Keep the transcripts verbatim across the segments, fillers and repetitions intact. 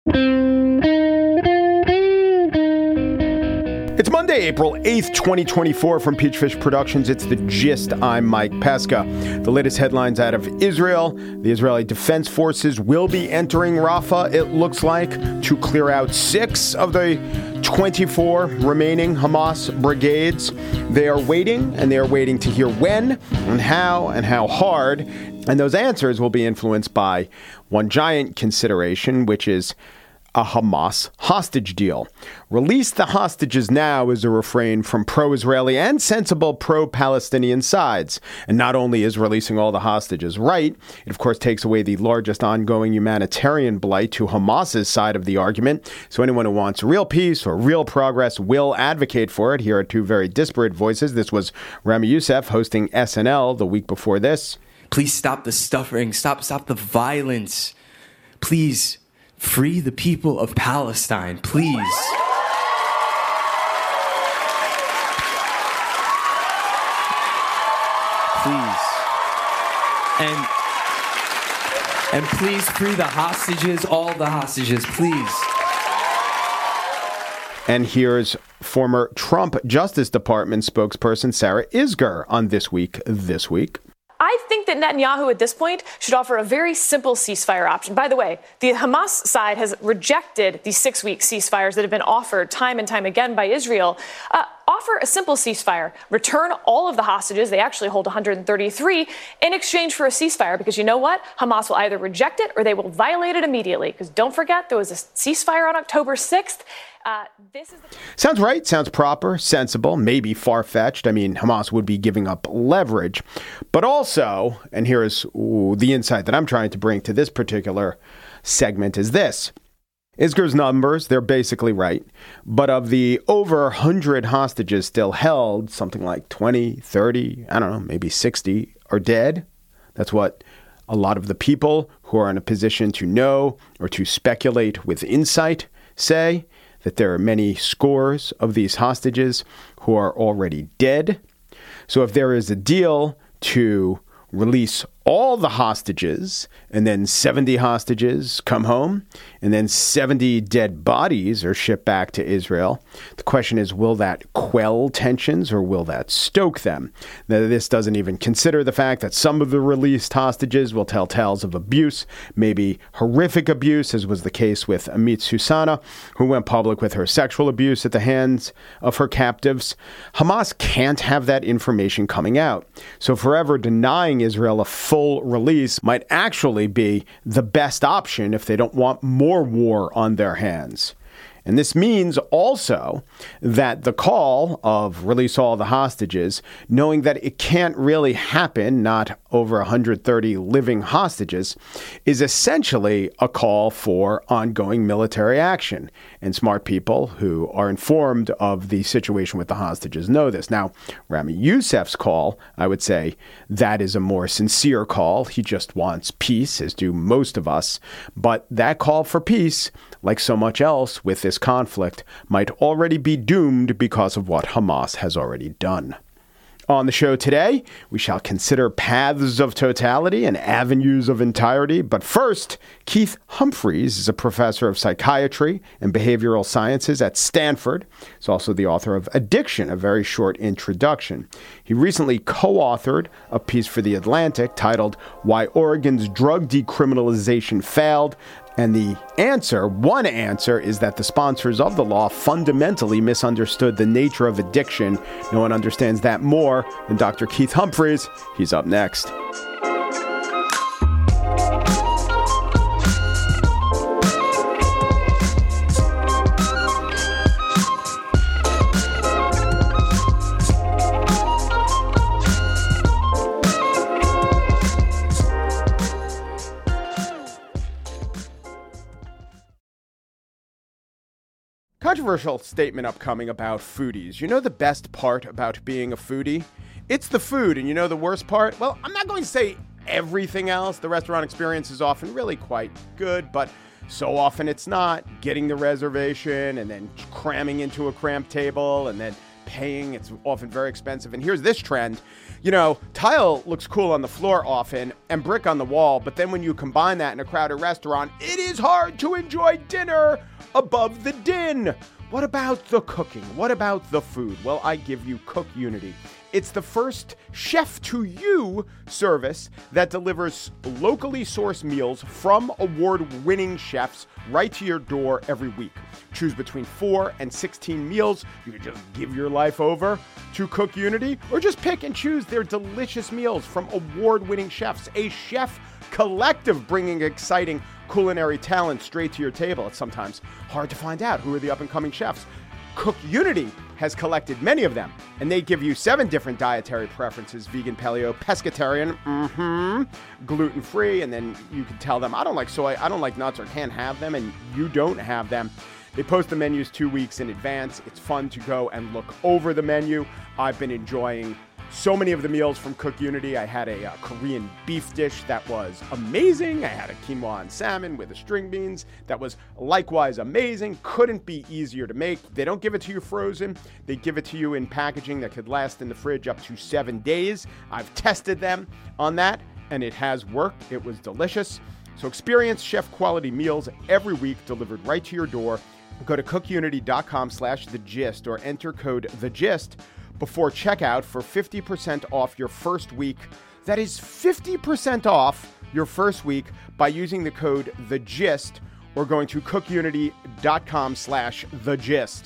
It's Monday, April eighth, twenty twenty-four from Peachfish Productions. It's The Gist. I'm Mike Pesca. The latest headlines out of Israel. The Israeli Defense Forces will be entering Rafah, it looks like, to clear out six of the twenty-four remaining Hamas brigades. They are waiting, and they are waiting to hear when and how and how hard. And those answers will be influenced by one giant consideration, which is a Hamas hostage deal. Release the hostages now is a refrain from pro-Israeli and sensible pro-Palestinian sides. And not only is releasing all the hostages right, it of course takes away the largest ongoing humanitarian blight to Hamas's side of the argument. So anyone who wants real peace or real progress will advocate for it. Here are two very disparate voices. This was Rami Youssef hosting S N L the week before this. Please stop the suffering. Stop, stop the violence. Please. Free the people of Palestine, please. Please. And, and please free the hostages, all the hostages, please. And here's former Trump Justice Department spokesperson Sarah Isgur on This Week, This Week. I think that Netanyahu at this point should offer a very simple ceasefire option. By the way, the Hamas side has rejected the six-week ceasefires that have been offered time and time again by Israel. Uh, offer a simple ceasefire. Return all of the hostages. They actually hold one hundred thirty-three in exchange for a ceasefire, because you know what? Hamas will either reject it or they will violate it immediately. Because don't forget, there was a ceasefire on October sixth. Uh, this is the- Sounds right, sounds proper, sensible, maybe far-fetched. I mean, Hamas would be giving up leverage. But also, and here is ooh, the insight that I'm trying to bring to this particular segment is this. Isgur's numbers, they're basically right. But of the over one hundred hostages still held, something like twenty, thirty, I don't know, maybe sixty are dead. That's what a lot of the people who are in a position to know or to speculate with insight say, that there are many scores of these hostages who are already dead. So if there is a deal to release all the hostages and then seventy hostages come home and then seventy dead bodies are shipped back to Israel, the question is, will that quell tensions or will that stoke them? Now, this doesn't even consider the fact that some of the released hostages will tell tales of abuse, maybe horrific abuse, as was the case with Amit Susana, who went public with her sexual abuse at the hands of her captives. Hamas can't have that information coming out. So forever denying Israel a full release might actually be the best option if they don't want more war on their hands. And this means also that the call of release all the hostages, knowing that it can't really happen, not over one hundred thirty living hostages, is essentially a call for ongoing military action. And smart people who are informed of the situation with the hostages know this. Now, Rami Youssef's call, I would say, that is a more sincere call. He just wants peace, as do most of us. But that call for peace, like so much else with this conflict, might already be doomed because of what Hamas has already done. On the show today, we shall consider paths of totality and avenues of entirety. But first, Keith Humphreys is a professor of psychiatry and behavioral sciences at Stanford. He's also the author of Addiction, a very short introduction. He recently co-authored a piece for The Atlantic titled Why Oregon's Drug Decriminalization Failed. And the answer, one answer, is that the sponsors of the law fundamentally misunderstood the nature of addiction. No one understands that more than Doctor Keith Humphreys. He's up next. Controversial statement upcoming about foodies. You know the best part about being a foodie? It's the food. And you know the worst part? Well, I'm not going to say everything else. The restaurant experience is often really quite good, but so often it's not. Getting the reservation and then cramming into a cramped table and then paying, it's often very expensive. And here's this trend. You know, tile looks cool on the floor often, and brick on the wall, but then when you combine that in a crowded restaurant, it is hard to enjoy dinner above the din. What about the cooking? What about the food? Well, I give you Cook Unity. It's the first chef-to-you service that delivers locally sourced meals from award-winning chefs right to your door every week. Choose between four and sixteen meals. You can just give your life over to Cook Unity, or just pick and choose their delicious meals from award-winning chefs. A chef collective bringing exciting culinary talent straight to your table. It's sometimes hard to find out who are the up-and-coming chefs. Cook Unity has collected many of them, and they give you seven different dietary preferences: vegan, paleo, pescatarian, mm-hmm, gluten-free, and then you can tell them, I don't like soy, I don't like nuts, or can't have them, and you don't have them. They post the menus two weeks in advance. It's fun to go and look over the menu. I've been enjoying so many of the meals from Cook Unity. I had a uh, Korean beef dish that was amazing. I had a quinoa and salmon with the string beans that was likewise amazing. Couldn't be easier to make. They don't give it to you frozen. They give it to you in packaging that could last in the fridge up to seven days. I've tested them on that, and it has worked. It was delicious. So experience chef-quality meals every week delivered right to your door. Go to cookunity.com slash the gist or enter code the gist before checkout for fifty percent off your first week. That is fifty percent off your first week by using the code the gist or going to cookunity.com slash the gist.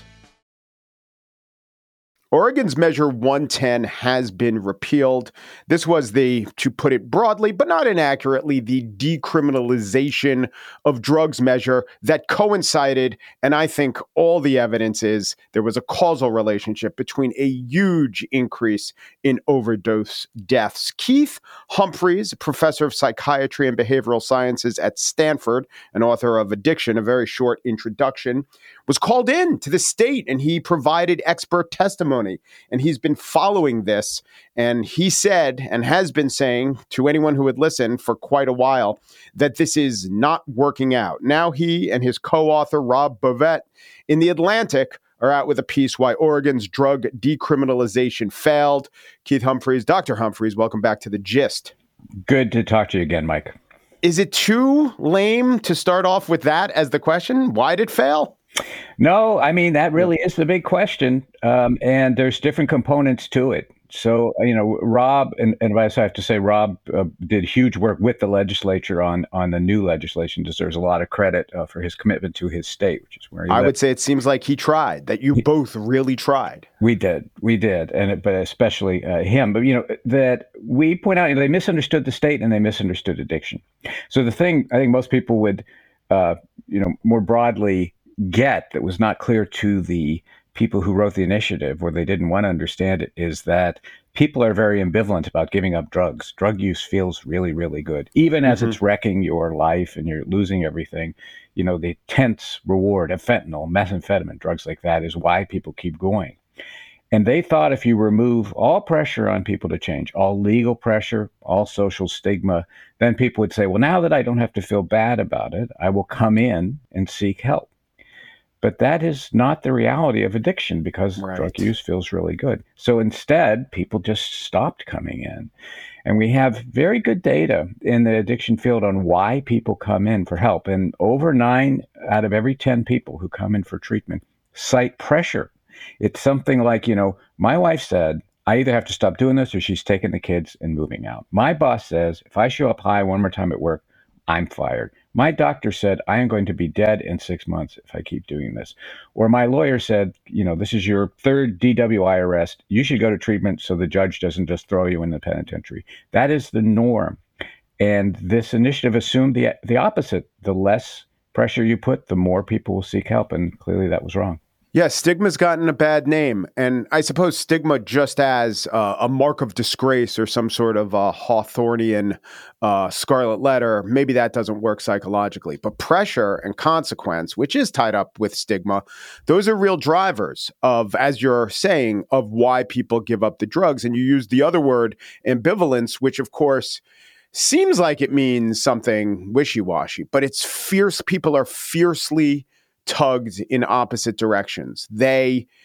Oregon's Measure one ten has been repealed. This was the, to put it broadly, but not inaccurately, the decriminalization of drugs measure that coincided, and I think all the evidence is there was a causal relationship between a huge increase in overdose deaths. Keith Humphreys, professor of psychiatry and behavioral sciences at Stanford, and author of Addiction, a very short introduction, was called in to the state, and he provided expert testimony. And he's been following this, and he said, and has been saying to anyone who would listen for quite a while, that this is not working out. Now he and his co-author, Rob Bovet, in The Atlantic, are out with a piece why Oregon's drug decriminalization failed. Keith Humphreys, Doctor Humphreys, welcome back to The Gist. Good to talk to you again, Mike. Is it too lame to start off with that as the question? Why did it fail? No, I mean, that really is the big question. Um, and there's different components to it. So, you know, Rob, and, and I have to say, Rob uh, did huge work with the legislature on on the new legislation. Deserves a lot of credit uh, for his commitment to his state, which is where he I lived. would say it seems like he tried, that you he, both really tried. We did. We did. And it, but especially uh, him. But, you know, that we point out, you know, they misunderstood the state and they misunderstood addiction. So the thing I think most people would, uh, you know, more broadly get that was not clear to the people who wrote the initiative, or they didn't want to understand it, is that people are very ambivalent about giving up drugs. Drug use feels really, really good, even as mm-hmm. it's wrecking your life and you're losing everything. You know, the tense reward of fentanyl, methamphetamine, drugs like that is why people keep going. And they thought if you remove all pressure on people to change, all legal pressure, all social stigma, then people would say, well, now that I don't have to feel bad about it, I will come in and seek help. But that is not the reality of addiction, because right. drug use feels really good. So instead, people just stopped coming in. And we have very good data in the addiction field on why people come in for help. And over nine out of every ten people who come in for treatment cite pressure. It's something like, you know, my wife said, I either have to stop doing this or she's taking the kids and moving out. My boss says, if I show up high one more time at work, I'm fired. My doctor said, I am going to be dead in six months if I keep doing this. Or my lawyer said, you know, this is your third D W I arrest. You should go to treatment so the judge doesn't just throw you in the penitentiary. That is the norm. And this initiative assumed the the opposite. The less pressure you put, the more people will seek help. And clearly that was wrong. Yeah, stigma's gotten a bad name. And I suppose stigma just as uh, a mark of disgrace or some sort of uh, Hawthornian uh, scarlet letter, maybe that doesn't work psychologically. But pressure and consequence, which is tied up with stigma, those are real drivers of, as you're saying, of why people give up the drugs. And you use the other word, ambivalence, which of course seems like it means something wishy-washy, but it's fierce. People are fiercely tugged in opposite directions. They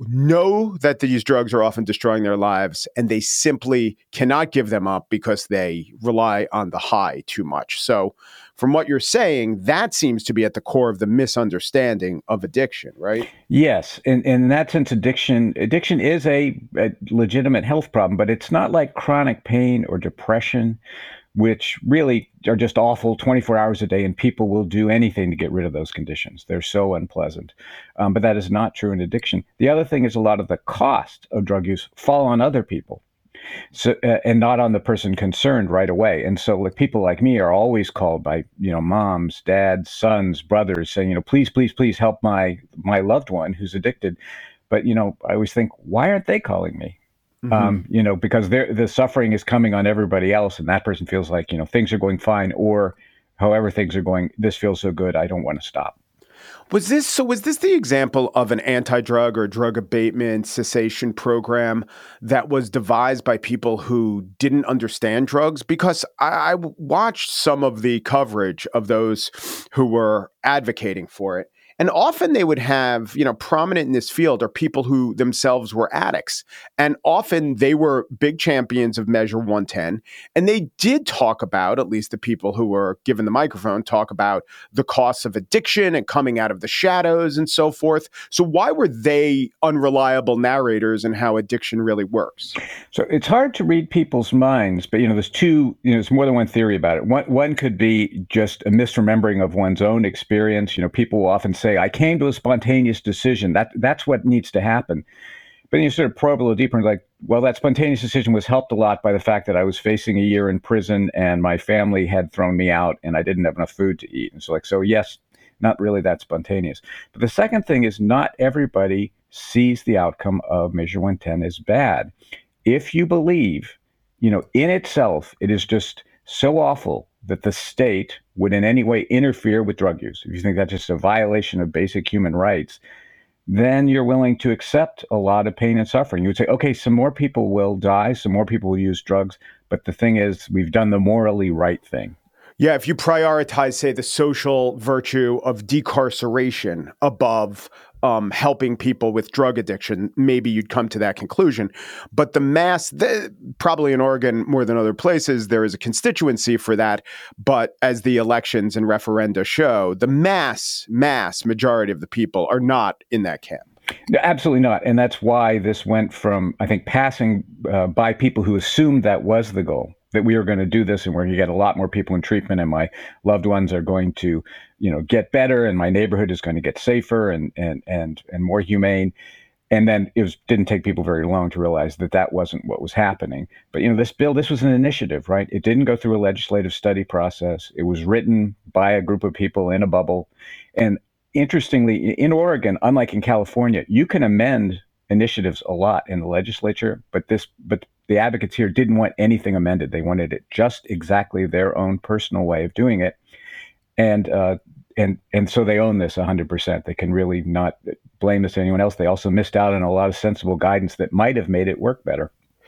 know that these drugs are often destroying their lives, and they simply cannot give them up because they rely on the high too much. So from what you're saying, that seems to be at the core of the misunderstanding of addiction, right? Yes. And, and in that sense, addiction addiction is a, a legitimate health problem, but it's not like chronic pain or depression, which really are just awful twenty-four hours a day, and people will do anything to get rid of those conditions. They're so unpleasant. Um, but that is not true in addiction. The other thing is a lot of the cost of drug use fall on other people. So, uh, and not on the person concerned right away. And so like people like me are always called by, you know, moms, dads, sons, brothers saying, you know, please, please, please help my, my loved one who's addicted. But, you know, I always think, why aren't they calling me? Mm-hmm. Um, you know, because the suffering is coming on everybody else. And that person feels like, you know, things are going fine, or however things are going, this feels so good, I don't want to stop. Was this so? Was this the example of an anti-drug or drug abatement cessation program that was devised by people who didn't understand drugs? Because I, I watched some of the coverage of those who were advocating for it. And often they would have, you know, prominent in this field are people who themselves were addicts. And often they were big champions of Measure one ten. And they did talk about, at least the people who were given the microphone, talk about the costs of addiction and coming out of the shadows and so forth. So why were they unreliable narrators in how addiction really works? So it's hard to read people's minds, but, you know, there's two, you know, there's more than one theory about it. One, one could be just a misremembering of one's own experience. You know, people will often say, I came to a spontaneous decision. That that's what needs to happen. But then you sort of probe a little deeper and like, well, that spontaneous decision was helped a lot by the fact that I was facing a year in prison and my family had thrown me out and I didn't have enough food to eat. And so like, so yes, not really that spontaneous. But the second thing is not everybody sees the outcome of Measure one ten as bad. If you believe, you know, in itself, it is just so awful that the state would in any way interfere with drug use, if you think that's just a violation of basic human rights, then you're willing to accept a lot of pain and suffering. You would say, okay, some more people will die, some more people will use drugs, but the thing is, we've done the morally right thing. Yeah, if you prioritize, say, the social virtue of decarceration above um, helping people with drug addiction, maybe you'd come to that conclusion. But the mass, the, probably in Oregon more than other places, there is a constituency for that. But as the elections and referenda show, the mass, mass majority of the people are not in that camp. No, absolutely not. And that's why this went from, I think, passing uh, by people who assumed that was the goal, that we were going to do this and we're going to get a lot more people in treatment and my loved ones are going to, you know, get better and my neighborhood is going to get safer and and and and more humane. And then it was, didn't take people very long to realize that that wasn't what was happening. But, you know, this bill, this was an initiative, right? It didn't go through a legislative study process. It was written by a group of people in a bubble. And interestingly, in Oregon, unlike in California, you can amend initiatives a lot in the legislature, but this, but the advocates here didn't want anything amended. They wanted it just exactly their own personal way of doing it, and uh, and and so they own this one hundred percent. They can really not blame this to anyone else. They also missed out on a lot of sensible guidance that might have made it work better.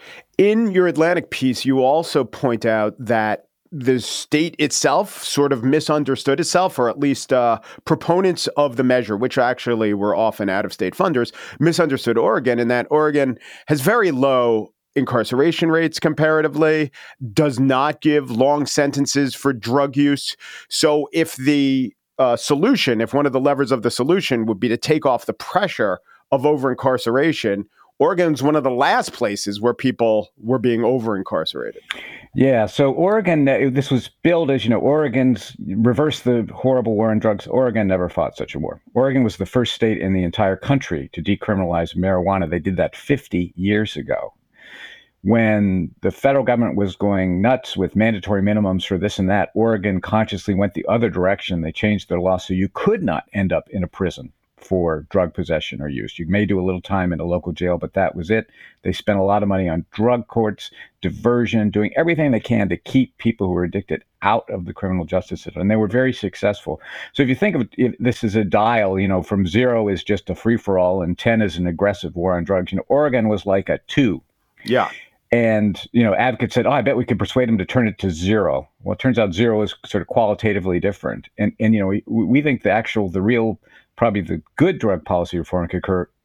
In your Atlantic piece, you also point out that the state itself sort of misunderstood itself, or at least uh, proponents of the measure, which actually were often out-of-state funders, misunderstood Oregon, in that Oregon has very low incarceration rates comparatively, does not give long sentences for drug use. So if the uh, solution, if one of the levers of the solution would be to take off the pressure of over-incarceration, Oregon's one of the last places where people were being over-incarcerated. Yeah, so Oregon, this was billed as, you know, Oregon's reverse the horrible war on drugs. Oregon never fought such a war. Oregon was the first state in the entire country to decriminalize marijuana. They did that fifty years ago. When the federal government was going nuts with mandatory minimums for this and that, Oregon consciously went the other direction. They changed their law so you could not end up in a prison for drug possession or use. You may do a little time in a local jail, but that was it. They spent a lot of money on drug courts, diversion, doing everything they can to keep people who are addicted out of the criminal justice system. And they were very successful. So if you think of it, this as a dial, you know, from zero is just a free-for-all and ten is an aggressive war on drugs. You know, Oregon was like a two. Yeah. And, you know, advocates said, oh, I bet we could persuade them to turn it to zero. Well, it turns out zero is sort of qualitatively different. And, and you know, we, we think the actual, the real, probably the good drug policy reform could occur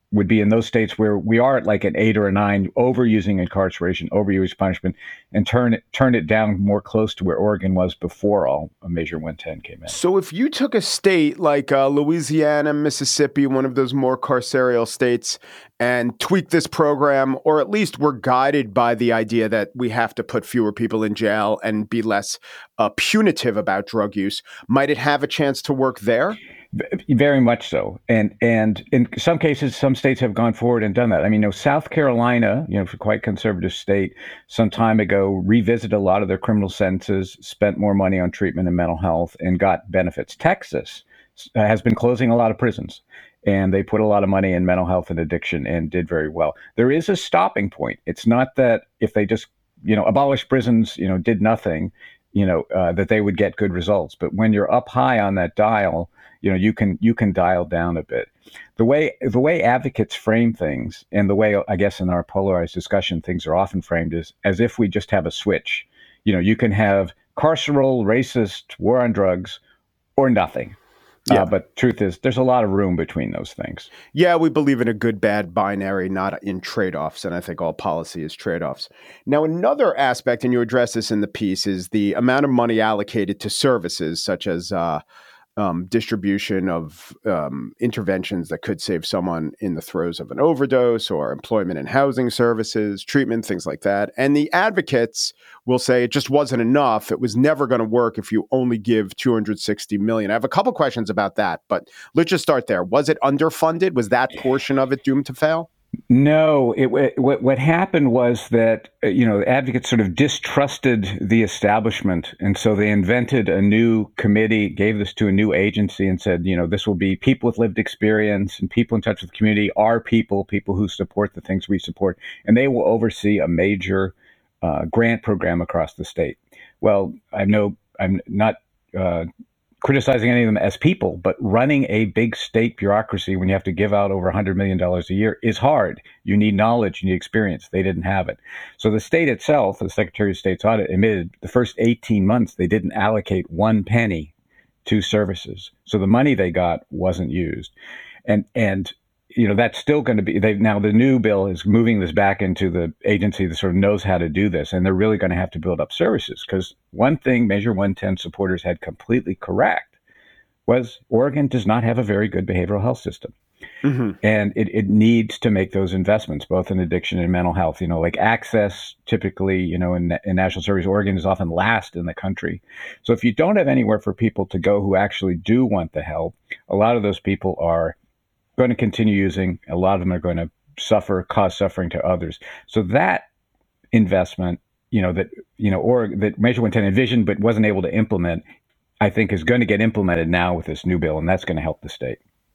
would be in those states where we are at like an eight or a nine, overusing incarceration, overuse punishment, and turn it turn it down more close to where Oregon was before all Measure one ten came in. So if you took a state like uh, Louisiana, Mississippi, one of those more carceral states, and tweaked this program, or at least were guided by the idea that we have to put fewer people in jail and be less uh, punitive about drug use, might it have a chance to work there? Very much so. And and in some cases, some states have gone forward and done that. I mean, you know, South Carolina, you know, a quite conservative state, some time ago revisited a lot of their criminal sentences, spent more money on treatment and mental health, and got benefits. Texas has been closing a lot of prisons, and they put a lot of money in mental health and addiction and did very well. There is a stopping point. It's not that if they just, you know, abolished prisons, you know, did nothing, you know, uh, that they would get good results. But when you're up high on that dial, you know, you can you can dial down a bit. The way the way advocates frame things, and the way I guess in our polarized discussion things are often framed, is as if we just have a switch. You know, you can have carceral, racist, war on drugs, or nothing. Yeah. Uh, but truth is, there's a lot of room between those things. Yeah, we believe in a good, bad binary, not in trade-offs. And I think all policy is trade-offs. Now, another aspect, and you address this in the piece, is the amount of money allocated to services such as uh, um, distribution of um, interventions that could save someone in the throes of an overdose, or employment and housing services, treatment, things like that. And the advocates will say it just wasn't enough. It was never going to work if you only give two hundred sixty million dollars. I have a couple questions about that, but let's just start there. Was it underfunded? Was that portion of it doomed to fail? No, it, what what happened was that, you know, advocates sort of distrusted the establishment. And so they invented a new committee, gave this to a new agency and said, you know, this will be people with lived experience and people in touch with the community, our people, people who support the things we support. And they will oversee a major uh, grant program across the state. Well, I know I'm not uh, criticizing any of them as people, but running a big state bureaucracy when you have to give out over one hundred million dollars a year is hard. You need knowledge, you need experience. They didn't have it. So the state itself, the Secretary of State's audit admitted the first eighteen months, they didn't allocate one penny to services. So the money they got wasn't used. And, and, you know, that's still going to be, they now the new bill is moving this back into the agency that sort of knows how to do this. And they're really going to have to build up services, because one thing Measure one ten supporters had completely correct was Oregon does not have a very good behavioral health system. Mm-hmm. And it, it needs to make those investments, both in addiction and mental health. You know, like access, typically, you know, in, in national surveys, Oregon is often last in the country. So if you don't have anywhere for people to go who actually do want the help, a lot of those people are going to continue using. A lot of them are going to suffer, cause suffering to others. So that investment, you know, that, you know, or that Measure one ten envisioned but wasn't able to implement, I think is going to get implemented now with this new bill, and that's going to help the state.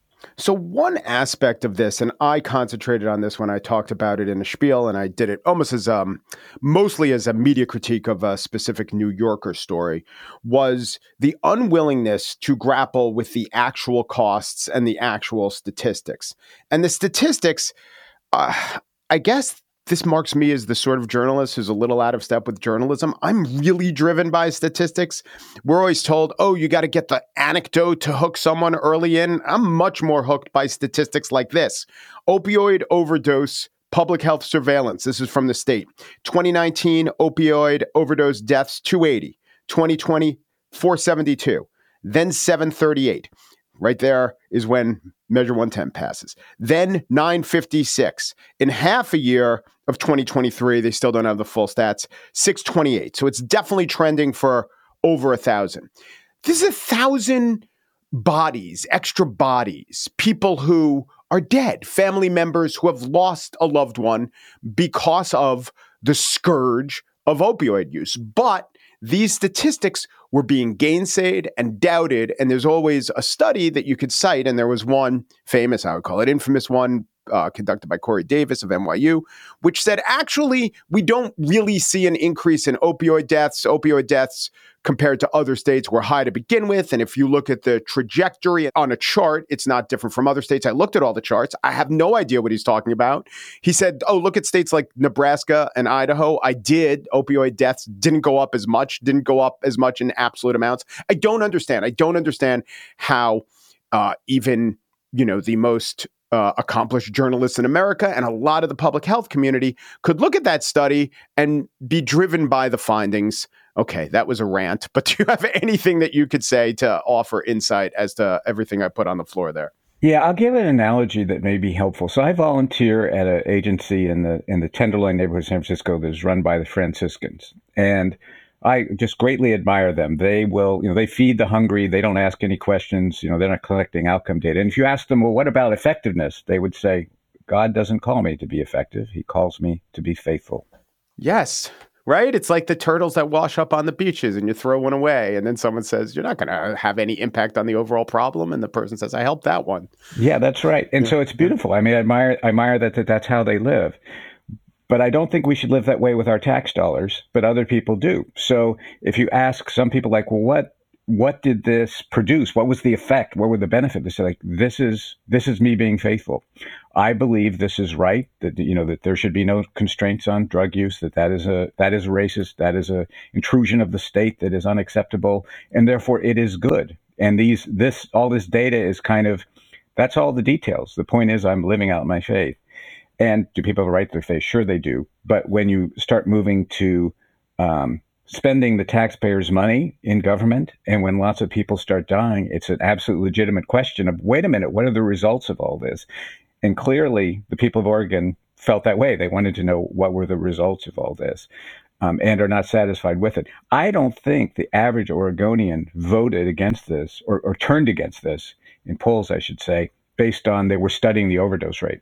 So one aspect of this, and I concentrated on this when I talked about it in a spiel, and I did it almost as um, mostly as a media critique of a specific New Yorker story, was the unwillingness to grapple with the actual costs and the actual statistics. And the statistics, uh, I guess this marks me as the sort of journalist who's a little out of step with journalism. I'm really driven by statistics. We're always told, oh, you got to get the anecdote to hook someone early in. I'm much more hooked by statistics like this. Opioid overdose public health surveillance. This is from the state. twenty nineteen opioid overdose deaths, two eighty. twenty twenty, four seventy-two. Then seven thirty-eight. Right there is when Measure one ten passes. Then nine fifty-six. In half a year of twenty twenty-three, they still don't have the full stats, six twenty-eight. So it's definitely trending for over a thousand. This is a thousand bodies, extra bodies, people who are dead, family members who have lost a loved one because of the scourge of opioid use. But these statistics were being gainsaid and doubted, and there's always a study that you could cite, and there was one famous, I would call it infamous one, uh, conducted by Corey Davis of N Y U, which said, actually, we don't really see an increase in opioid deaths. Opioid deaths compared to other states were high to begin with, and if you look at the trajectory on a chart, it's not different from other states. I looked at all the charts. I have no idea what he's talking about. He said, oh, look at states like Nebraska and Idaho. I did. Opioid deaths didn't go up as much, didn't go up as much in absolute amounts. I don't understand. I don't understand how uh, even, you know, the most uh, accomplished journalists in America and a lot of the public health community could look at that study and be driven by the findings. Okay, that was a rant, but do you have anything that you could say to offer insight as to everything I put on the floor there? Yeah, I'll give an analogy that may be helpful. So I volunteer at an agency in the in the Tenderloin neighborhood of San Francisco that is run by the Franciscans, and I just greatly admire them. They will, you know, they feed the hungry. They don't ask any questions. You know, they're not collecting outcome data. And if you ask them, well, what about effectiveness? They would say, God doesn't call me to be effective. He calls me to be faithful. Yes. Right? It's like the turtles that wash up on the beaches and you throw one away. And then someone says, you're not going to have any impact on the overall problem. And the person says, I helped that one. Yeah, that's right. And yeah. So it's beautiful. I mean, I admire, I admire that, that that's how they live. But I don't think we should live that way with our tax dollars, but other people do. So if you ask some people like, well, what what did this produce? What was the effect? What were the benefits? They say, like, this is this is me being faithful. I believe this is right, that, you know, that there should be no constraints on drug use, that that is a that is racist, that is a intrusion of the state that is unacceptable, and therefore it is good. And these this all this data is kind of, that's all the details. The point is, I'm living out my faith. And do people have a right to their faith? Sure, they do. But when you start moving to um, spending the taxpayers' money in government, and when lots of people start dying, it's an absolutely legitimate question of, wait a minute, what are the results of all this? And clearly, the people of Oregon felt that way. They wanted to know what were the results of all this, um, and are not satisfied with it. I don't think the average Oregonian voted against this, or, or turned against this, in polls, I should say, based on they were studying the overdose rate.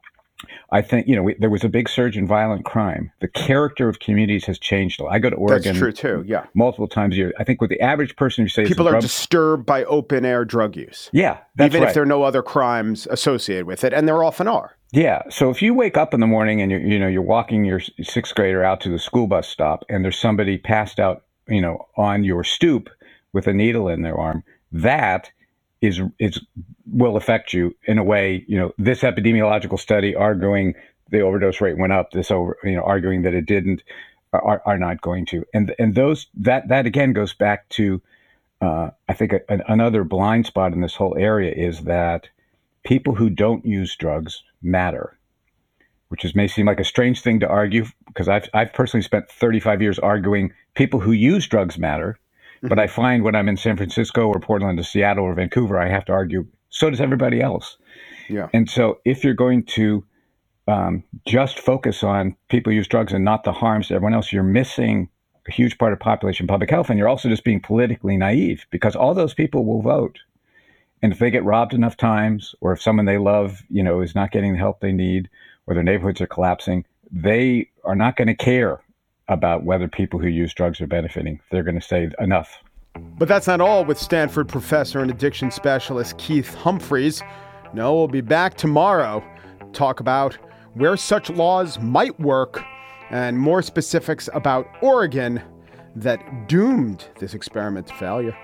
I think, you know, we, there was a big surge in violent crime. The character of communities has changed. I go to Oregon. That's true too. Yeah, multiple times a year. I think with the average person who says people are drug, disturbed by open air drug use. Yeah, that's even right. if there are no other crimes associated with it, and there often are. Yeah. So if you wake up in the morning and you you know you're walking your sixth grader out to the school bus stop, and there's somebody passed out, you know, on your stoop with a needle in their arm, that is is will affect you in a way. You know, this epidemiological study arguing the overdose rate went up, this over, you know, arguing that it didn't, are, are not going to. And and those that that again goes back to, uh, I think a, an, another blind spot in this whole area is that people who don't use drugs matter, which is may seem like a strange thing to argue, because I've I've personally spent thirty-five years arguing people who use drugs matter. But I find when I'm in San Francisco or Portland or Seattle or Vancouver, I have to argue, so does everybody else. Yeah. And so if you're going to um, just focus on people who use drugs and not the harms to everyone else, you're missing a huge part of population public health. And you're also just being politically naive, because all those people will vote. And if they get robbed enough times, or if someone they love, you know, is not getting the help they need, or their neighborhoods are collapsing, they are not going to care about whether people who use drugs are benefiting. They're going to say enough. But that's not all with Stanford professor and addiction specialist Keith Humphreys. No, we'll be back tomorrow to talk about where such laws might work and more specifics about Oregon that doomed this experiment to failure.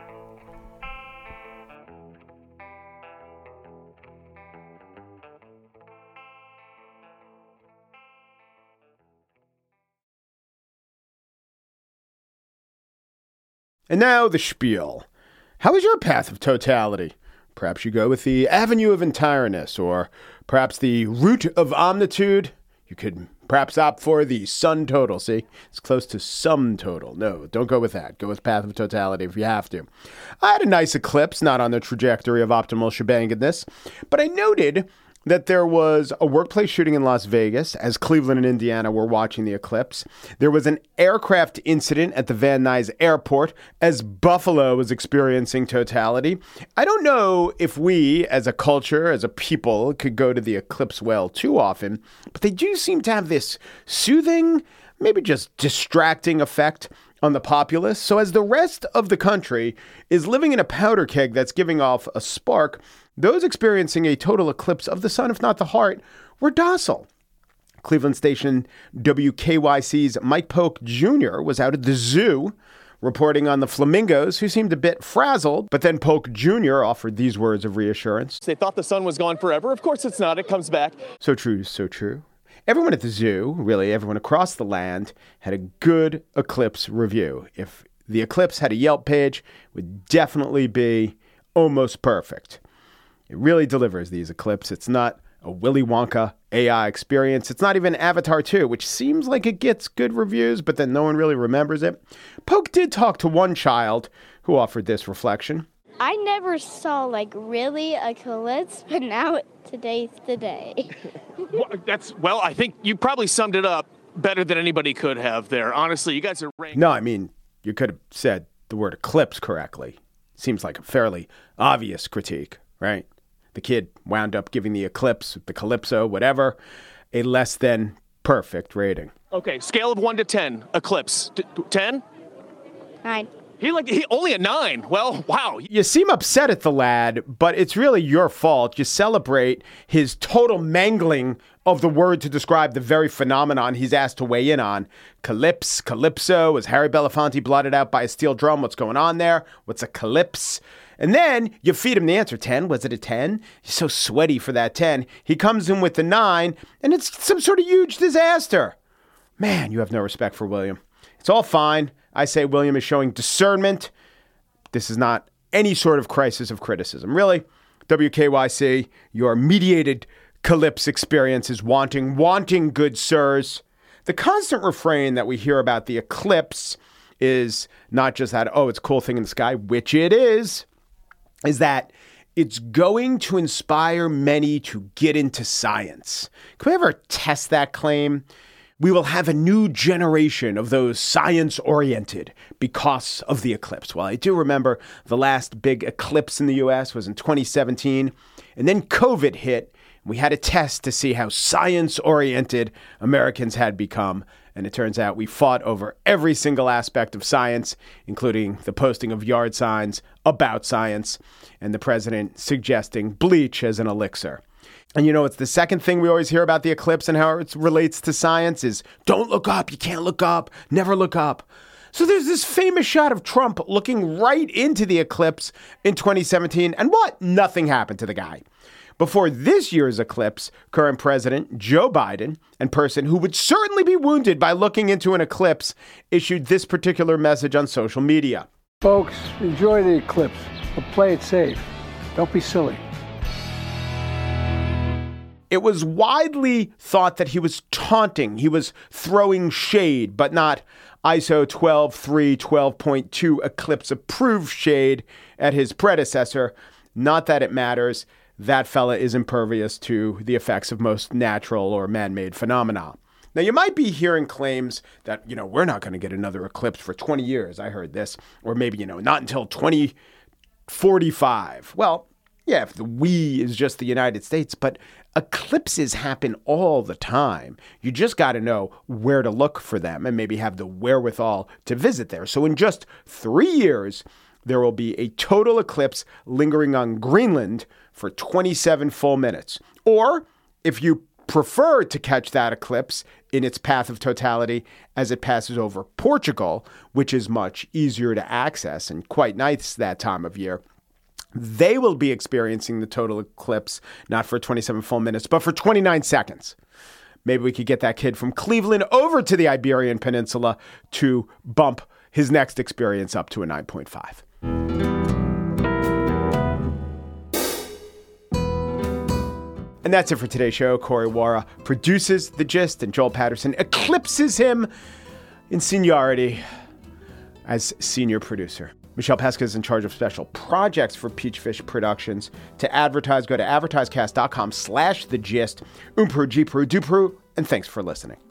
And now the spiel. How is your path of totality? Perhaps you go with the avenue of entireness, or perhaps the route of omnitude. You could perhaps opt for the sum total. See, it's close to sum total. No, don't go with that. Go with path of totality if you have to. I had a nice eclipse, not on the trajectory of optimal shebanginess, but I noted that there was a workplace shooting in Las Vegas as Cleveland and Indiana were watching the eclipse. There was an aircraft incident at the Van Nuys Airport as Buffalo was experiencing totality. I don't know if we, as a culture, as a people, could go to the eclipse well too often, but they do seem to have this soothing, maybe just distracting effect on the populace. So as the rest of the country is living in a powder keg that's giving off a spark, those experiencing a total eclipse of the sun, if not the heart, were docile. Cleveland station W K Y C's Mike Polk Junior was out at the zoo reporting on the flamingos, who seemed a bit frazzled. But then Polk Junior offered these words of reassurance. They thought the sun was gone forever. Of course it's not. It comes back. So true, so true. Everyone at the zoo, really everyone across the land, had a good eclipse review. If the eclipse had a Yelp page, it would definitely be almost perfect. It really delivers these eclipses. It's not a Willy Wonka A I experience. It's not even Avatar two, which seems like it gets good reviews, but then no one really remembers it. Poke did talk to one child who offered this reflection. I never saw, like, really a eclipse, but now today's the day. Well, that's, well, I think you probably summed it up better than anybody could have there. Honestly, you guys are ranked. No, I mean, you could have said the word eclipse correctly. Seems like a fairly obvious critique, right? The kid wound up giving the eclipse, the Calypso, whatever, a less than perfect rating. Okay, scale of one to ten, eclipse. D- ten? Nine. He like he only a nine. Well, wow. You seem upset at the lad, but it's really your fault. You celebrate his total mangling of the word to describe the very phenomenon he's asked to weigh in on. Calypse, Calypso, is Harry Belafonte blotted out by a steel drum? What's going on there? What's a calypse? And then you feed him the answer. ten? Was it a ten? He's so sweaty for that ten. He comes in with the nine, and it's some sort of huge disaster. Man, you have no respect for William. It's all fine. I say William is showing discernment. This is not any sort of crisis of criticism. Really, W K Y C, your mediated calypse experience is wanting, wanting, good sirs. The constant refrain that we hear about the eclipse is not just that, oh, it's a cool thing in the sky, which it is, is that it's going to inspire many to get into science. Can we ever test that claim? We will have a new generation of those science-oriented because of the eclipse. Well, I do remember the last big eclipse in the U S was in twenty seventeen, and then COVID hit. We had a test to see how science-oriented Americans had become, and it turns out we fought over every single aspect of science, including the posting of yard signs about science, and the president suggesting bleach as an elixir. And you know, it's the second thing we always hear about the eclipse and how it relates to science is don't look up. You can't look up. Never look up. So there's this famous shot of Trump looking right into the eclipse in twenty seventeen. And what? Nothing happened to the guy. Before this year's eclipse, current President Joe Biden, and person who would certainly be wounded by looking into an eclipse, issued this particular message on social media. Folks, enjoy the eclipse, but play it safe. Don't be silly. It was widely thought that he was taunting. He was throwing shade, but not I S O twelve three twelve point two eclipse approved shade at his predecessor. Not that it matters. That fella is impervious to the effects of most natural or man-made phenomena. Now, you might be hearing claims that, you know, we're not going to get another eclipse for twenty years. I heard this. Or maybe, you know, not until twenty forty-five. Well, yeah, if the we is just the United States, but eclipses happen all the time. You just got to know where to look for them and maybe have the wherewithal to visit there. So in just three years, there will be a total eclipse lingering on Greenland for twenty-seven full minutes. Or if you prefer to catch that eclipse in its path of totality as it passes over Portugal, which is much easier to access and quite nice that time of year, they will be experiencing the total eclipse, not for twenty-seven full minutes, but for twenty-nine seconds. Maybe we could get that kid from Cleveland over to the Iberian Peninsula to bump his next experience up to a nine point five. And that's it for today's show. Corey Wara produces The Gist, and Joel Patterson eclipses him in seniority as senior producer. Michelle Pesca is in charge of special projects for Peachfish Productions. To advertise, go to advertisecast.com slash the gist. Umpru, Gpru, Dupru, and thanks for listening.